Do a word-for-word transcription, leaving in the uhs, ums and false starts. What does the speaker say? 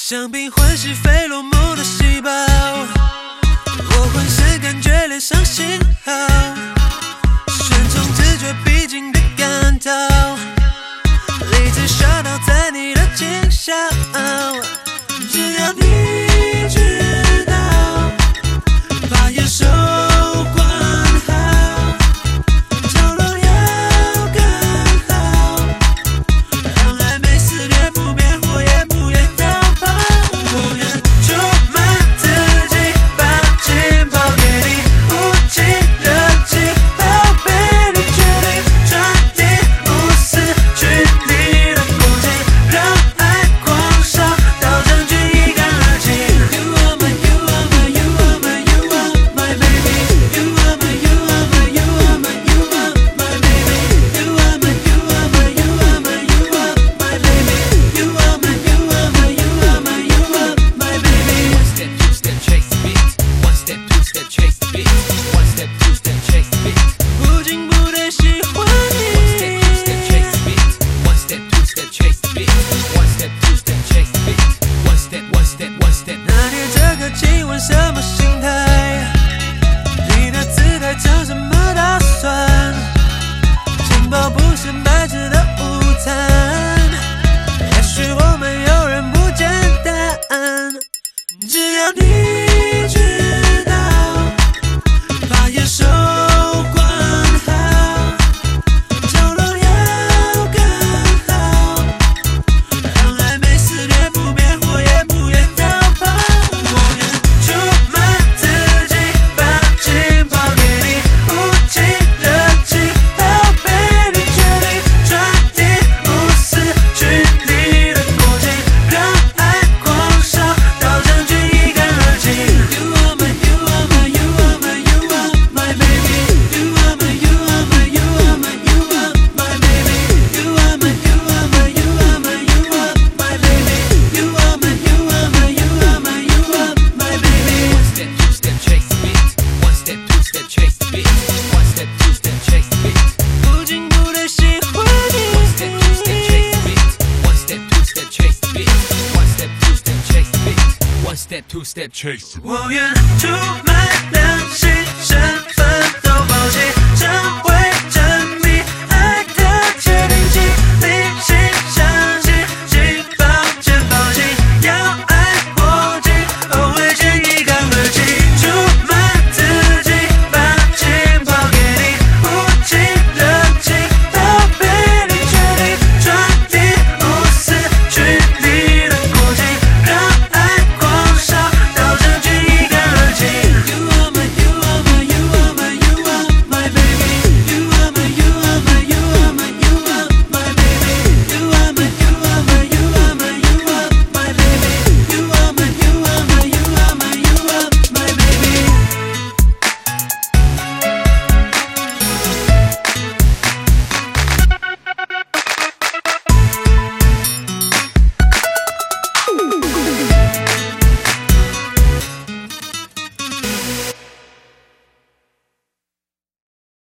像病唤醒费洛蒙的细胞，我浑身感觉连上信号，顺从直觉逼近的感到，理智shadow到在你的惊笑，只要你知道，把眼手关好，角落要刚好，让暧昧肆虐不灭，火也不愿逃跑。我愿出卖自己，把情报给你，无情热情宝贝你决定，传递无私距离的过境，让爱狂烧到人群一干二净。You are my, you are my, you are my, you are my baby. You are my, you are my, you are my, you are my baby. You are my, you are my, you are my, you are my baby. You are my, you are my, you are my, you are my baby. One step, two step, chase the beat. One step, two step, chase the beat. One step, two step, chase the beat. 不紧不得喜欢 One step, two step, 你。 chase the beat. One step, two step, chase the beat. One step, two step, chase the beat. One step, one step, one step. 那天这个亲吻什么心态？你的姿态讲什么打算？情报不是白纸的午餐，也许我们有人不简单，只要你知道，把眼手关好，角落要刚好，让暧昧肆虐不灭，火也不愿逃跑。我愿出卖自己，把情报给你，无情热情宝贝你决定，传递无私距离的过境，让爱狂烧到人群一干二净。You are my, you are my, you are my, you are my baby. You are my, you are my, you are my, you are my baby. You are my, you are my, you are my, you are my baby. You are my, you are my, you are my, you are my baby. One step, two step, chase the beat. One step, two step, chase the beat. One step, two step, chase the beat. 不紧不得喜欢 One step, two step, chase the 你。 beat. One step, two step, chase the beat. One step, two step, chase the beat. One step, two step, chase the beat. 我愿出卖良心，身份都抛弃，将